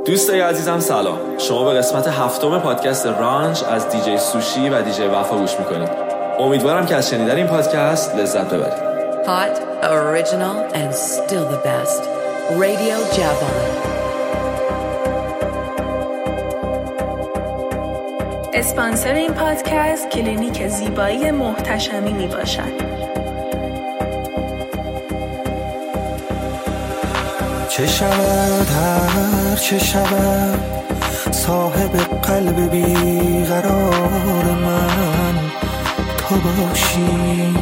دوستای عزیزم سلام. شما به قسمت 7 پادکست رانچ از دیجی سوشی و دیجی وفا گوش میکنید. امیدوارم که از شنیدن این پادکست لذت ببرید. Hot, original and still the best. Radio Javan. اسپانسر این پادکست کلینیک زیبایی محتشمی می باشد. چه شود هر چه شود صاحب قلب بیقرار من تو باشی.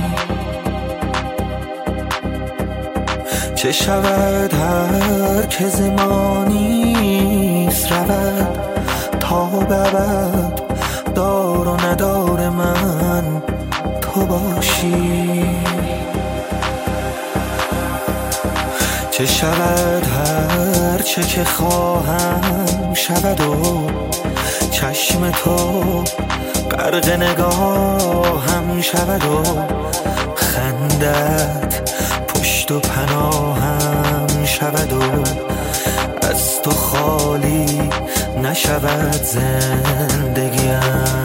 چه شود هر که زمانیست رود تا به ابد دار و ندار من تو باشی. چه شود هر چه که خواهم شود و چشم تو غرق نگاهم شود و خندت پشت و پناهم شود و از تو خالی نشود زندگیم.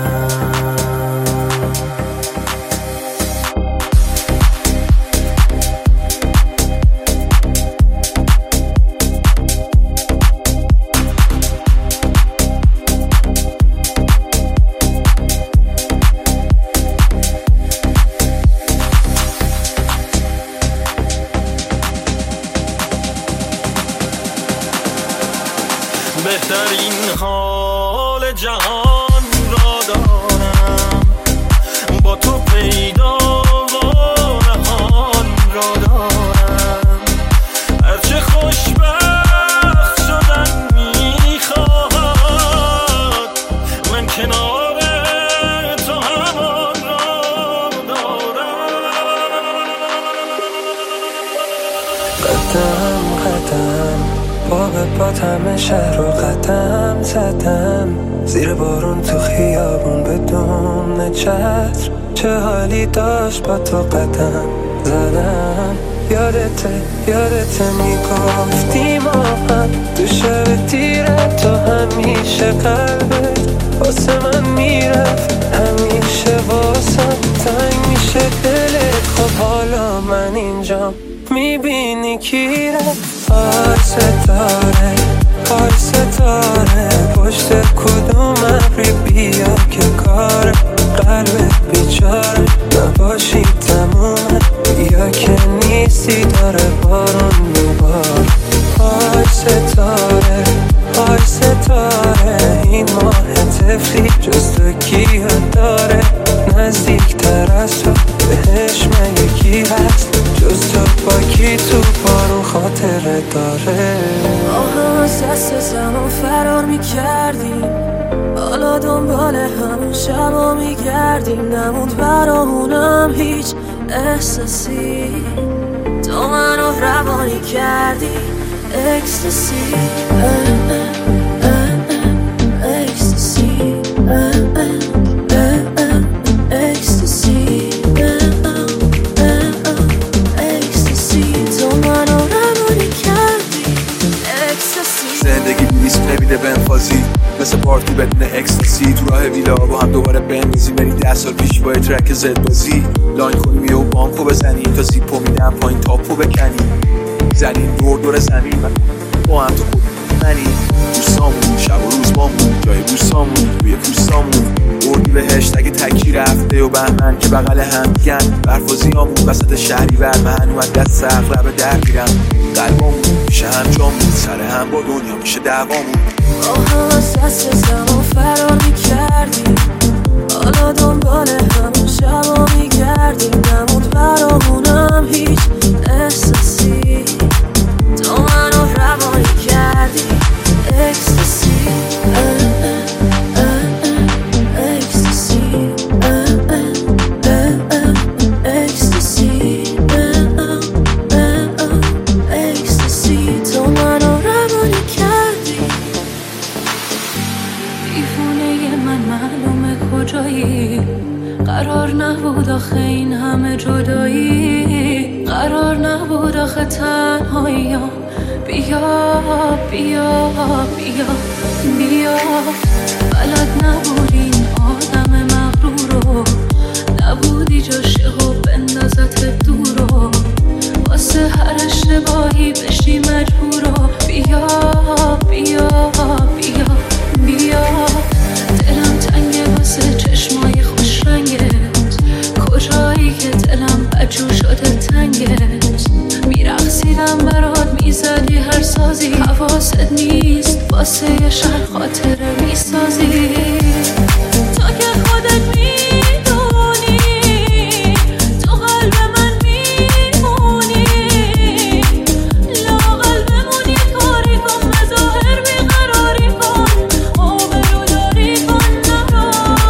بهترین حال جهان را دارم، با تو پیدا و نهان را دارم. هرچه خوشبخت شدن میخواهد من کنار تو همان را دارم. قدم قدم پا به پات همه شهر رو قدم زدم، زیر بارون تو خیابون بدون چتر. چه حالی داشت با تو قدم زدم. یادته میگفتی ما هم تو شب تیره تو همیشه قلبت واسه من میرفت، همیشه واسم تنگ میشه دلت. خب حالا من اینجام میبینی کی رفت. پای ستاره پشت کدوم ابری بیا که کار قلبت بیچاره نباشی تمومه. بیا که نیستی داره بارون میبار. پای ستاره این ماه طفلی جز تو کیه داره، نزدیکتر از تو بهش مگه کی هست جز تو؟ با کی تو بارون خاطره داره؟ آهم از دست زمان فرار میکردیم، حالا دنبال همون شبا میگردیم. نموند برامونم هیچ احساسی، تو منو روانی کردی. اکستاسی اکستاسی اکستاسی زندگی لیست نمیده به انفاسی، مثل پارتی بدون اکستاسی. تو راه ویلا با هم دوباره بنویزی، بری 10 سال پیش با ترک زد بازی. لاین کنی و بانکو بزنی تا زیپو میدم پایین تاپو بکنی. زنین دور زمین با هم تو خود منی. دوستامون شب و روز بامون جای بوسامون روی پوستامون. بردی بهشت اگه تکی رفته و بهمن که بغل هم دیگن. برفازیامون وسط شهری بر من اومد دست سقرب در میرم. قلبامون میشه هم جامون، سر هم با دنیا میشه دوامون. آهم از دست زمان فرار میکردیم، حالا دنبال همون شبا میگردیم. نموند برامونم هیچ احساسی، تو منو روانی کردی. اکستاسی اکستاسی اکستاسی اکستاسی، تو منو روانی کردی. دیوونه من معلومه کجایی، قرار نبود آخه این همه جدایی. قرار نبود آخه تنهاییام. بیا بیا بیا بیا. بلد نبودی این آدم مغرورو، نبودی جاشه و بندازت دورو، واسه هر اشتباهی بشی مجبورو. بیا بیا بیا بیا. دلم تنگه واسه چشمای خوش رنگت، کجایی که دلم بجو شده تنگت. میرقصیدم برات میزدی هر سازی، حواست نیست واسه یه شهر خاطره میسازی. تا که خودت میدونی تو قلب من میمونی، لااقل بمونی کاری کن، بظاهر بیقراری کن، آبروداری کن نرو.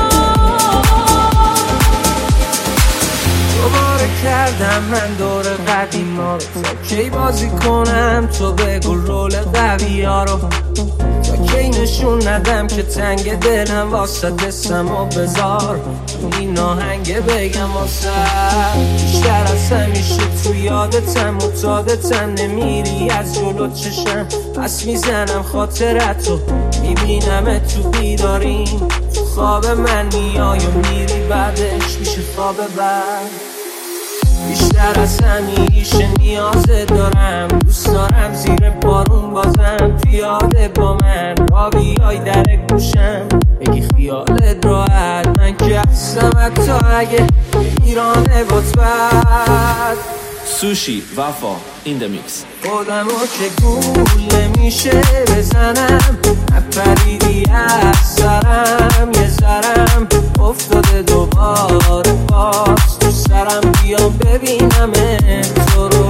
دوباره کردم من دور قدیما رو، تا کی بازی کنم تو بگو رول قوی ها رو، تا کی نشون ندم که تنگ دلم واسه دستم و بذار تو این آهنگ بگم واسه. بیشتر از همیشه تو یادتم متادتم، نمیری از جلو چشم پس میزنم خاطرتو، میبینم تو بیداریم تو خواب من میای و میری بعدش میشه خواب بعد. بیشتر از همیشه نیازت دارم، دوست دارم زیر بارون بازم پیاده با من را بیای در گوشم بگی خیالت راحت، من که هستم حتی اگه ایرانه بطبت. سوشی وفا این دمیکس. خودمو که گول نمیشه بزنم، نپریدی از سرم یه ذرم افتاده دوباره باز تو سرم، بیام ببینم تو رو.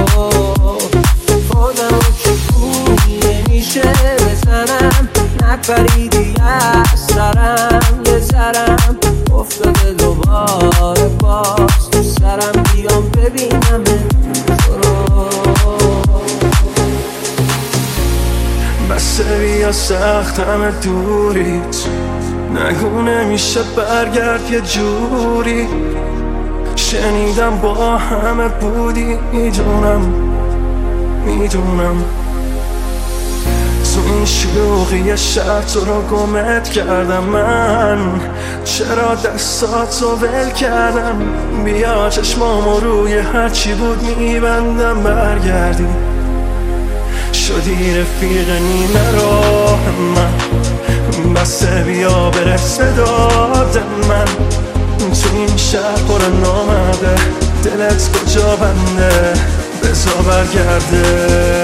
خودمو که گول نمیشه بزنم، نپریدی از سرم یه ذرم افتاده دوباره باز تو سرم، بیام ببینم تو رو. بسه بیا سخت همه دوریت، نگو نمیشه برگرد یه جوری، شنیدم با همه بودی میدونم تو این شلوغی شهر تو رو گمت کردم من، چرا دستاتو ول کردم. بیا چشمامو روی هرچی بود میبندم برگردی، شدی رفیق نیمه راه من، بسه بیا برس به داد من. تو این شهر پر نامده، دلت کجا بنده بزا برگرده،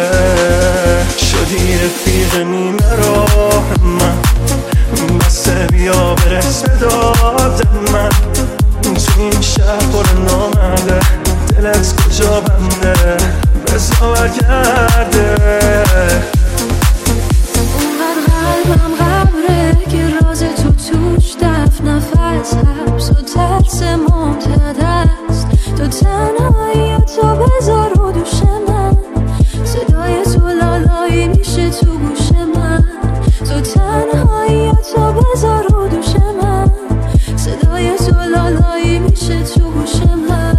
شدی رفیق نیمه راه من، بسه بیا برس به داد من. تو این شهر پر نامده، دلت کجا بنده بزا برگرده. اونقدر قلبم غبره که راز تو توش دفت نفس، حبس و ترس ممتد است. تو تنهایی تو بذار رو دوش من، صدای تو لالایی میشه تو گوش من. تو تنهایی تو بذار رو دوش من، صدای تو لالایی میشه تو گوش من.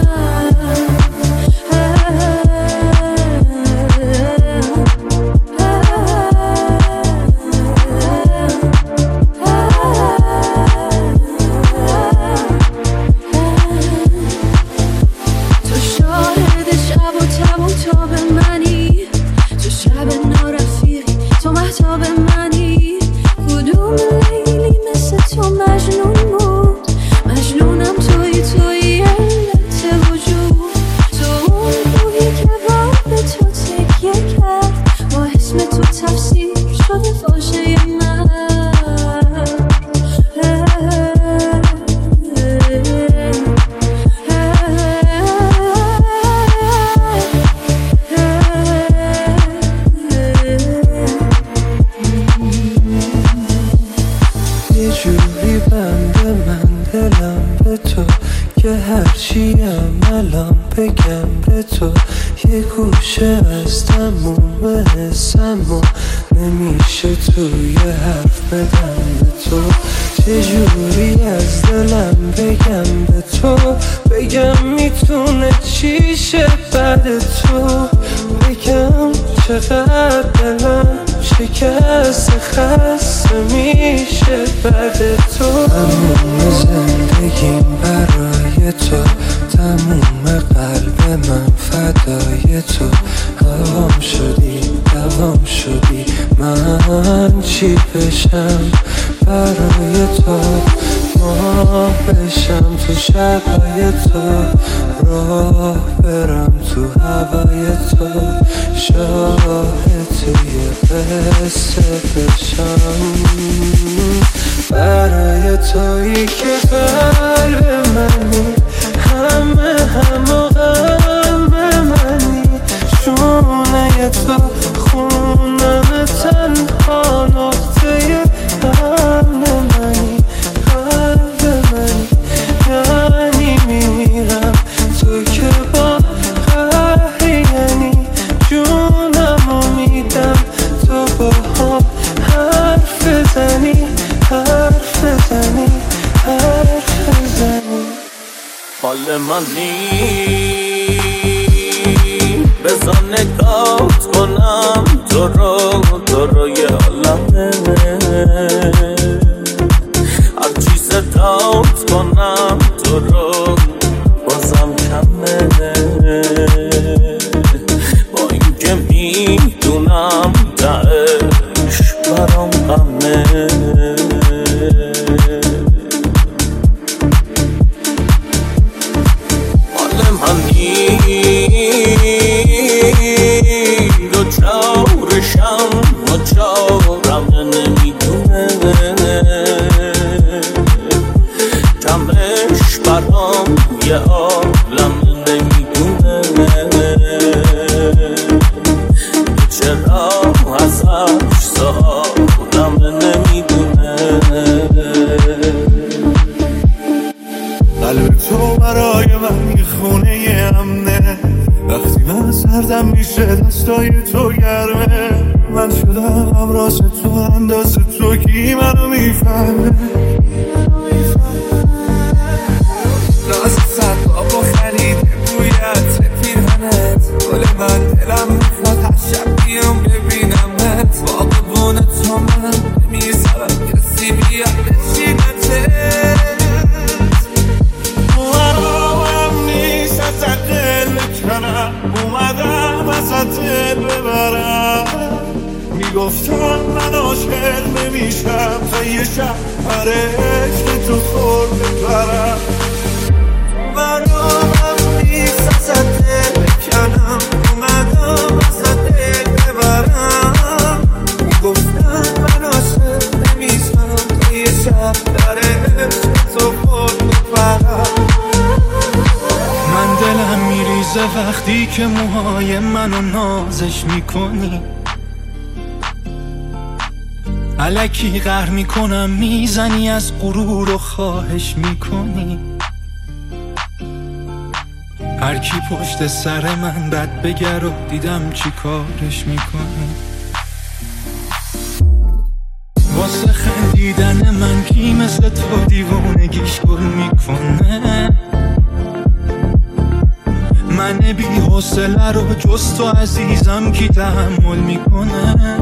هرچیم الان بگم به تو، یه گوشه از تموم حسم و نمیشه توی حرف بدم به تو. چجوری از دلم بگم به تو، بگم میتونه چی شه بعد تو، بگم چقدر دلم شکست خسته میشه بعد تو. تموم زندگیم برای تو، تموم قلب من فدای تو. هوام شدی دوام شدی، من چی بشم برای تو. ماه بشم تو شبای تو، راه برم تو هوای تو. شاهد توی قصه بشم برای تویی که قلب منی، همه و غم منی. شونه تو خونم تنها نقطه امن منی، قلب منی. یعنی میمیرم تو که با قهری، یعنی جونمو میدم تو با هم حرف بزنی، حرف بزنی، حرف بزنی. حال من بزن نگات کنم تو رو یه عالمه. هر چی صدات کنم تو رو بازم کمه. با اینکه میدونم تهش برام غمه. حال من چارشم و چارم نمیدونه، کمش برام یه عالم نمیدونه. چرا ازش سوالم نمیدونه. قلب تو برای من یه خونه امنه، وقتی من سردم میشه دستای تو گرمه. من شدم همراز تو، انداز تو کی منو میفهمه. راز صد بابا خرید بویت پیرهنت، گل من دلم میخواد هر شب بیام ببینمت. باقبون تو من نمیذارم کسی بیاد بشینتت. مهرام نیست از دل کنم، اومدم از دل ببرم. میگفتم من عاشق نمیشم تا یه شب پر عشق تو خور بپرم. مهرام نیست از دل کنم، اومدم از دل ببرم. میگفتم من عاشق نمیشم تا یه شب پر عشق تو خور بپرم. من دلم میریزه وقتی که موهای منو نازش میکنی. الکی قهر میکنم میزنی، از غرور و خواهش میکنی. هر کی پشت سر من بد بگر و دیدم چی کارش میکنی. واسه خندیدن من کی مثل تو دیوونگیش گل میکنه. من بی حوصله رو جز تو عزیزم کی تحمل میکنه.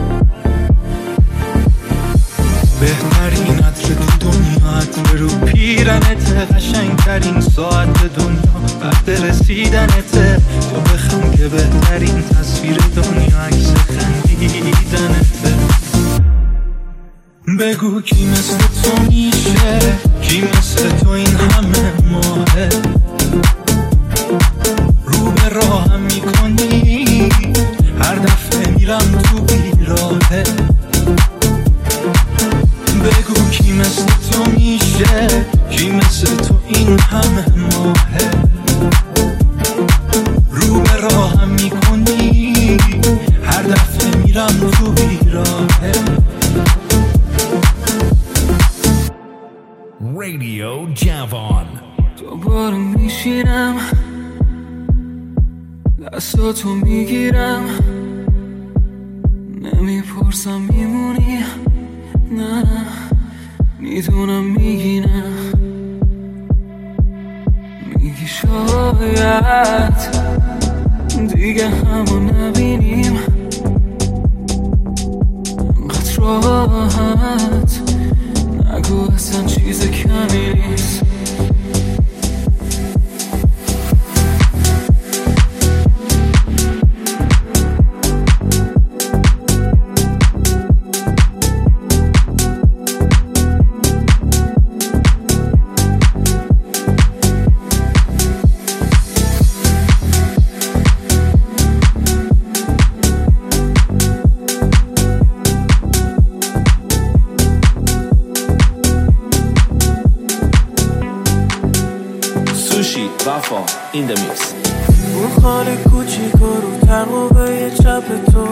بهترین عطر تو دنیا عطر رو پیرنته، قشنگترین ساعت دنیا وقت رسیدنته. تو بخم که بهترین تصویر دنیا عکس خندیدنته. بگو کی مثل تو میشه، کی مثل تو این همه ماهه. رو به راهم میکنی هر دفعه میرم تو بیراهه. بگو کی مثل تو میشه، کی مثل تو این همه ماهه. رو به راهم میکنی هر دفعه میرم تو بیراهه. رادیو جوان. دوباره میشینم دستاتو میگیرم، نمیپرسم میمونی، نه میدونم میگی نه. میگی شاید دیگه همو نبینیم، اصلا چیز کمی نیست. وفا این دمیکس. اون خاله کوچیک رو تقوبه چپ تو،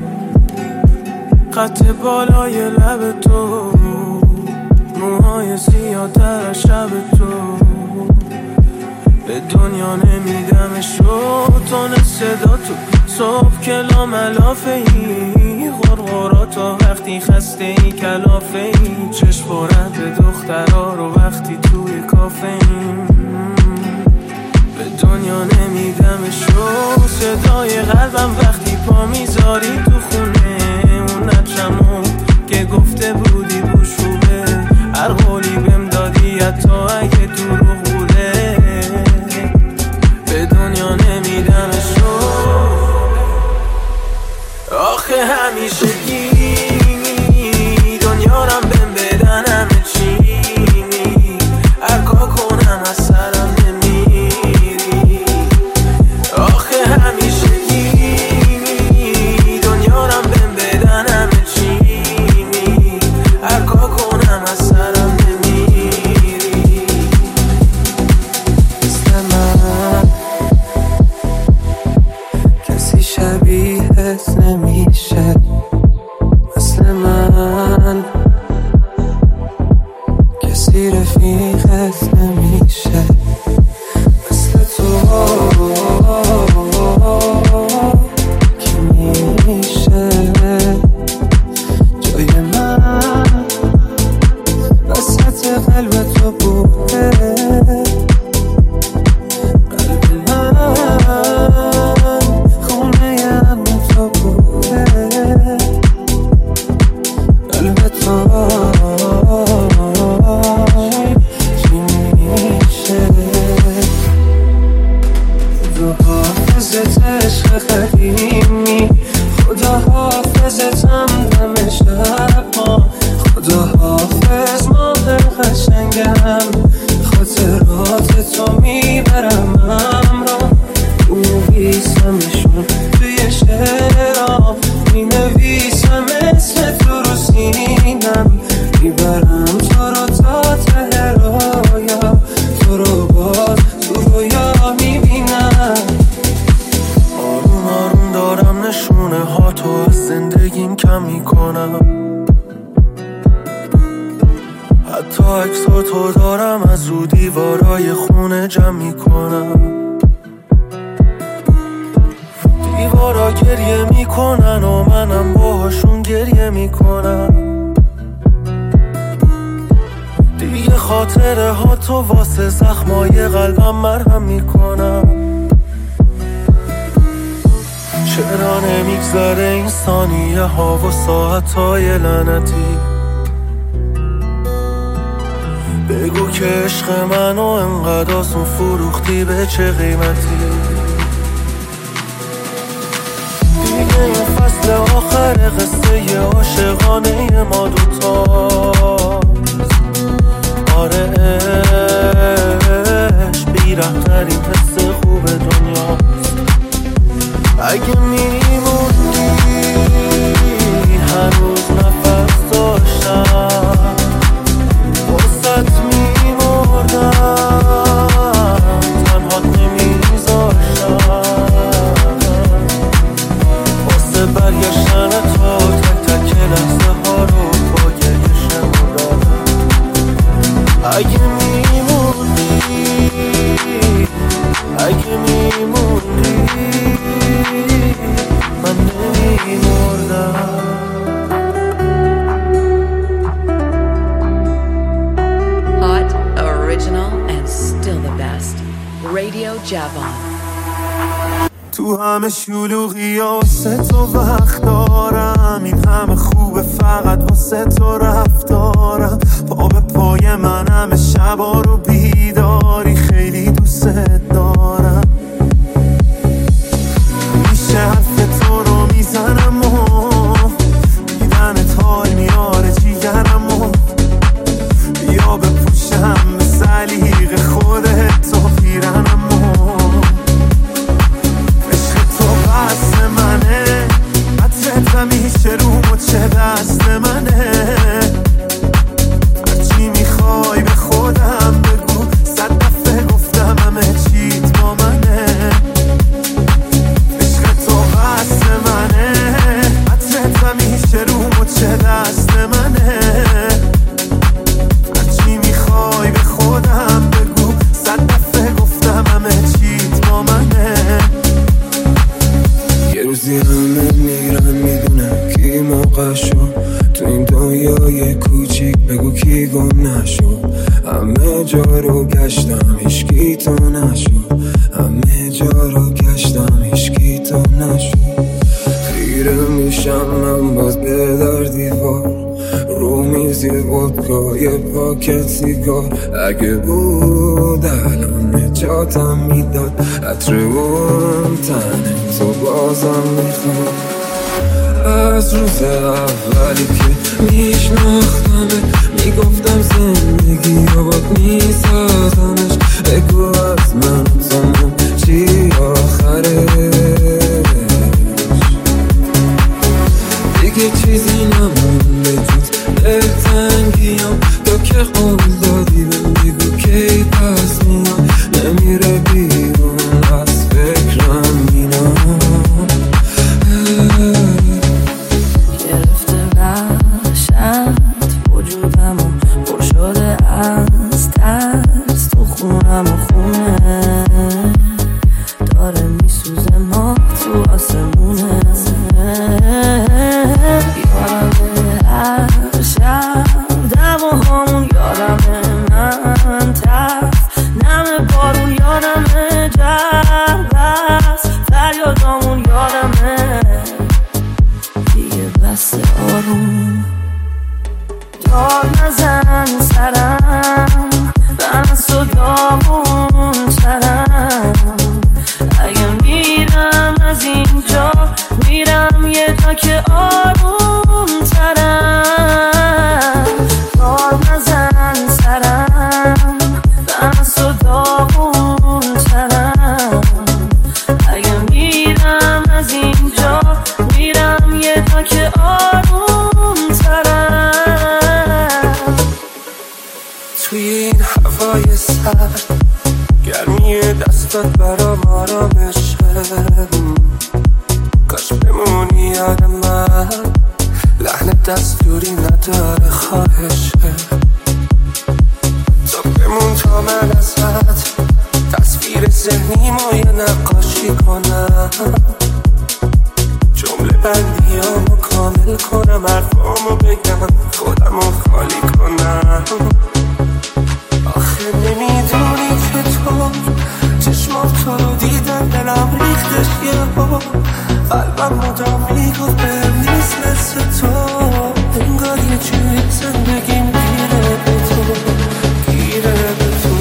خط بالای لب تو، موهای سیاه‌تر از شب تو، به دنیا نمیدمش رو تون صدا تو. صبح کلا ملافه ای غرغرا تا وقتی خسته ای کلافه ای، چشم بارد به دخترها رو وقتی توی کافه ای، به دنیا نمیدمش رو صدای قلبم وقتی پا میذاری تو خونه اون نچمون که گفته بودی بوشوبه، هر قولی بهم دادی حتی اگه دروغ بوده، به دنیا نمیدمش رو. آخه همیشه دنیا رم بهم بدن همه چی، هر کار کنم از سرم نمیری. آخه همیشه دنیا رم بهم بدن همه چی، هر کار کنم از سرم نمیری. مثل من کسی شبیهت نمیشه، مثل من کسی رفیقت نمیشه، مثل تو کی میشه جای من وسط قلب تو بوده، قلب من خونه امن تو بوده، قلب تو چی میشه. خدا حافظت عشق قدیمی، خدا حافظتم دم شب ما، خدا حافظ ماه قشنگم، خاطرات تو میبرم همراه، می‌نویسمشون توی شعرام، می‌نویسم اسم تو رو سینم، میبرم تو رو تا ته رویا، تو رو باز تو رویا میبینم. آروم آروم دارم نشونه ها تو از زندگیم کم میکنم، حتی عکس‌ها تو دارم از رو دیوارای خونه جمع میکنم. دیوارا گریه میکنن و منم باهاشون گریه میکنم، دیگه خاطره ها تو واسه زخمای قلبم مرهم میکنم. چرا نمیگذره این ثانیه ها و ساعت های لعنتی، بگو که عشق منو انقدر آسون فروختی به چه قیمتی. دیگه این فصل آخر قصه عاشقانه ما دوتاست، آره عشق بی‌رحم‌ترین حس خوب دنیاست. اگه میموندی هنوز نفس داشتم، واسط میمردم تنهات نمیذاشتم، واسه برگشتن تو تک تک لحظه ها رو با گریه شمردم. اگه میموندی من نمیمردم. Hot, original, and still the best. Radio Javon. تو همه شلوغی واسه تو وقت دارم، این همه خوبه فقط واسه تو رفتارم، پا به پای همیشه رو مچه دست منه. هرچی میخوای به خودم بگو، 100 دفعه گفتم همه چیت با منه. عشق تو قصد منه، عطرت همیشه رو مچه دست منه. هرچی میخوای به خودم بگو، 100 دفعه گفتم همه چیت با منه. یه روزی همه میرن میدونم کی موقع شد، تو این دنیای کوچیک بگو کی گم نشد. همه جا رو گشتم هیچکی تو نشد، همه جا رو گشتم هیچکی تو نشد. خیره میشم من باز به در دیوار، رو میزی ودکا یه پاکت سیگار. اگه بود الان نجاتم میداد، عطر اون تنه تو بازم میخوام. از روز اولی که میشناختمه میگفتم زندگی رو باد میسازمش. بگو از من تو چی آخرش، دیگه چیزی نمونده جز دلتنگیام. تو که قول دادی بهم بگو کی پس میام، نمیره بیرون از فکرم اینام. گرفته وحشت وجودمو پر شده از ترس، تو خونم و خونه داره میسوزه ماه تو آسمونه. یادمه هر شب دماهامون، یادمه من ترس نم بارون، یادمه جربست فریادامون، یادمه دیگه بس آروم. دار نزن سرم من از تو داغون ترم. اگه میرم از اینجا میرم یه جا که آروم ترم. دار نزن سرم من از تو داغون ترم. اگه میرم از اینجا میرم یه جا که آروم ترم. توی این هوای سرد گرمی دستات برام آرامشه. کاش بمونی یاد من، لحن دستوری نداره خواهشه. تو بمون تا من ازت تصویر ذهنیمو یه نقاشی کنم. جمله بندیامو کامل کنم، حرفامو بگم خودمو خالی کنم. آخه نمیدونی چطور چشمام تو رو دیدن دلم ریختش یه بار. قلبم مدام میگفت بهم نیست مثل تو، انگار یه جوری زندگیم گیره به تو، گیره به تو.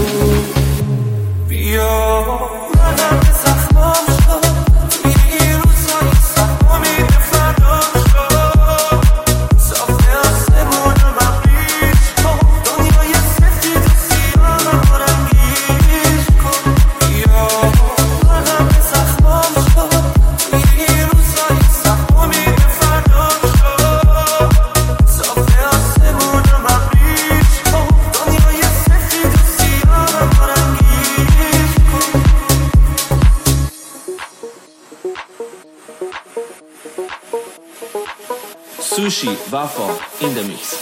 بیا منم به زخمام شد، توی این روزای سخت امید فردام شد. صافه آسمونم ابریش کن، دنیای سفید و سیاهم رنگیش کن. بیا منم به زخمام شد، توی این روزای سخت امید فردام شد. صافه آسمونم ابریش کن، دنیای سفید و سیاهم رنگیش کن. سوشی وفا این د میکس.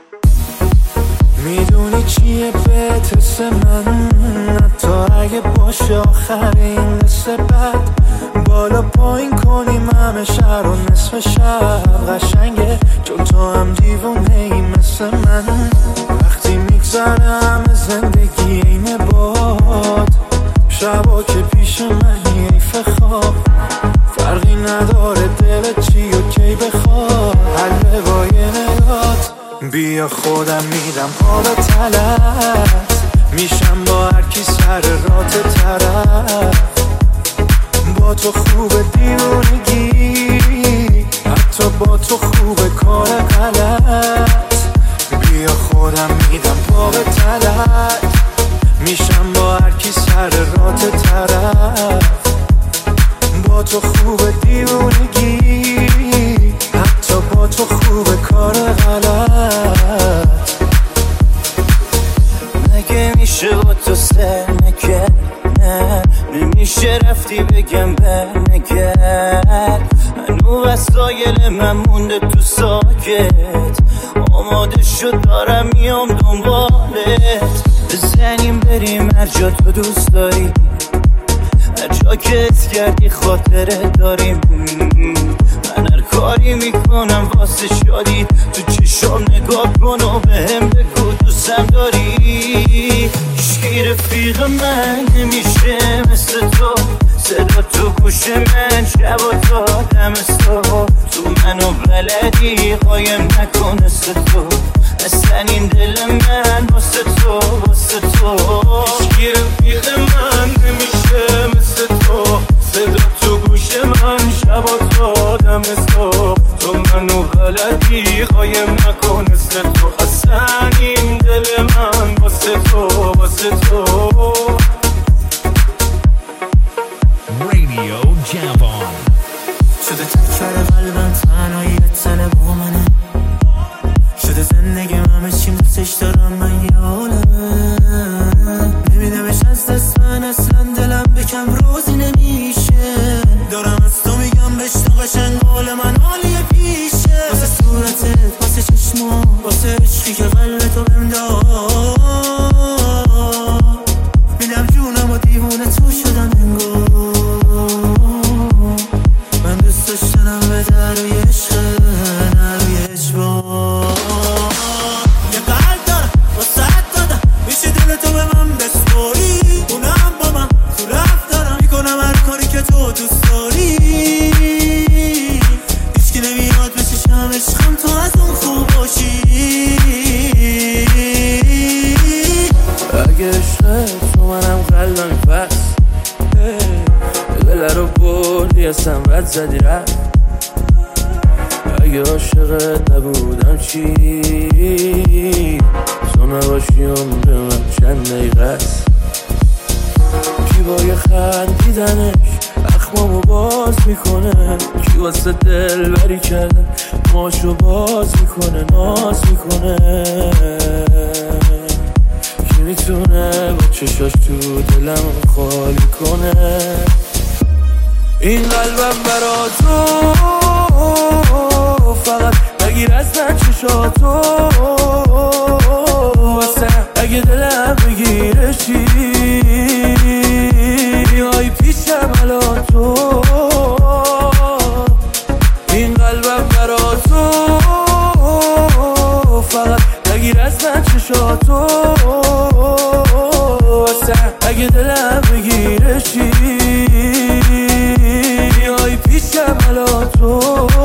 میدونی چیه بهت حس من، حتی اگه باشه آخر این قصه بد. بالا پایین کنیم همه شهر و نصف شب قشنگه، چون تو هم دیوونه ای مثل من. وقتی میگذره همه زندگی اینه باد، شبا که پیش منی حیف خواب. فرقی نداره دلت چی و کی بخواد، حل با یه نگات. بیا خودم میدم حال تلت، میشم با هر کی سر رات طرف. با تو خوبه دیوونگی، حتی با تو خوبه کار غلط. بیا خودم میدم پا به تلت، میشم با هر کی سر رات طرف. با تو خوبه دیوونگی، رفتی بگم برنگرد، هنو وسایل من مونده تو ساکت، آماده شد دارم میام دنبالت، بزنیم بریم هر جا تو دوست داری، هر جا که حس کردی خاطره داریم، من هر کاری میکنم واسه شادی، تو چشام نگاه کن و بهم بگو دوستم داری. هیچکی رفیق من نمیشه مثل تو، صدا تو گوش من شب و تا دمستو، تو منو بلدی قایم نکن مثل تو، اصلا این دل من واسه تو واسه تو. هیچکی رفیق من نمیشه مثل تو، صدا تو گوش من شب و تا دمستو، تو منو بلدی قایم نکن مثل تو، اصلا این دل من واسه تو واسه تو. Radio Javon. شده تکرار قلبم تنهاییت تنه با منه، شده زندگی همه چیم دوستش دارم من یه عالمه، نمیدمش از دست من اصلا دلم بکم روزی نمیشه، دارم از تو میگم بشتا قشنگ حال من حالیه پیشه، واسه صورتت واسه چشما واسه عشقی که قلبتو بهم داد، میدم جونم و دیوونه تو شدم انگار، من دوست داشتنم به در روی عشق نه روی اجبار، یه قلب دارم واسه دادم میشه دل تو به من بسپاری، اونم با من تو رفتارم میکنم هر کاری که تو دوست داری، هیچکی نمیاد بچشم عشقم تو از اون خوب باشی، اگه عشق تو منم قلبم پس دل رو بردی اصلا رد زدی رفت، اگه عاشقت نبودم چی تو نباشی عمر من چند دقیقه است، کی با یه خندیدنش اخمامو باز میکنه، کی واسه دل بری کرده ماشو باز میکنه ناز میکنه، کی میتونه با چشاش تو دلم خالی کنه، این قلبم برا تو فقط بگیر از من چشاتو، واسه اگه دلم بگیره چی بیای پیشم الان تو، این قلبم برا تو فقط بگیر از من چشاتو، واسه اگه دلم بگیره چی بیای پیشم الان تو.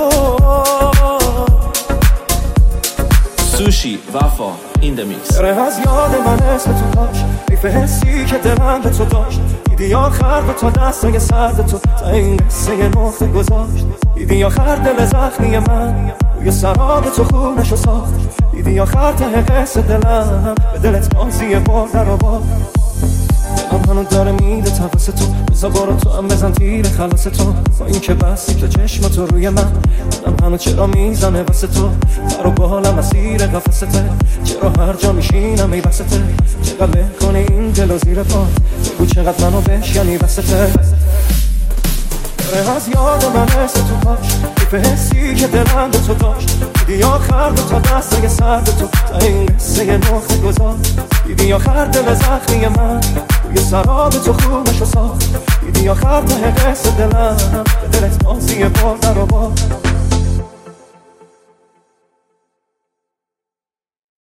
سوشی وفا این د میکس. داره از یاد من اسم تو داشت، حیف حسی که دلم به تو داشت، دیدی آخر به تو دستای سرد تو تا این قصه نقطه گذاشت، دیدی آخر دل زخمی من روی سراب تو خونشو ساخت، دیدی آخر ته قصه دلم به دلت بازی بردن و با دلم هنو داره میده تفاس تو، بزا برو تو هم بزن تیر خلاص تو، با این که بستی که چشم تو روی من، دلم هنو چرا میزنه واسه تو، برو بالم مسیر قفسته، چرا هر جا میشینم ای بسته، چقدر بکنه این دل و زیر پا، بگو چقدر منو بشکنی وسطه، داره از یاد من اسم تو باش، حیف حسی که دلم به تو داشت، دیدی آخر به تا دستای سرد تو تا این قصه نقطه گذاشت، دیدی آخر دل زخمی من روی سراب تو خونشو ساخت، دیدی آخر ته قصه دلم به دلت بازی بردن و با